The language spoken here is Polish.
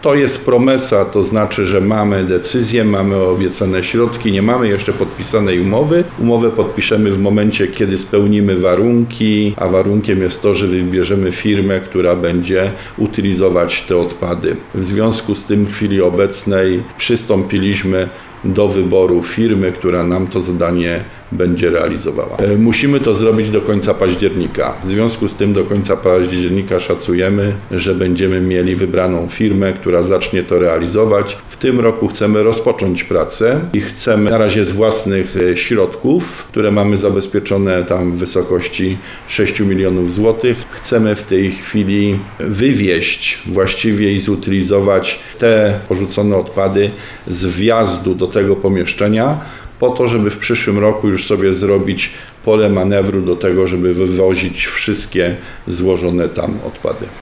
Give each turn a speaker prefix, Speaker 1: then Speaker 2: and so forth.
Speaker 1: To jest promesa, to znaczy, że mamy decyzję, mamy obiecane środki, nie mamy jeszcze podpisanej umowy. Umowę podpiszemy w momencie, kiedy spełnimy warunki, a warunkiem jest to, że wybierzemy firmę, która będzie utylizować te odpady. W związku z tym w chwili obecnej przystąpiliśmy do wyboru firmy, która nam to zadanie będzie realizowała. Musimy to zrobić do końca października. W związku z tym do końca października szacujemy, że będziemy mieli wybraną firmę, która zacznie to realizować. W tym roku chcemy rozpocząć pracę i chcemy na razie z własnych środków, które mamy zabezpieczone tam w wysokości 6 milionów złotych. Chcemy w tej chwili wywieźć właściwie i zutylizować te porzucone odpady z wjazdu do tego pomieszczenia, po to, żeby w przyszłym roku już sobie zrobić pole manewru do tego, żeby wywozić wszystkie złożone tam odpady.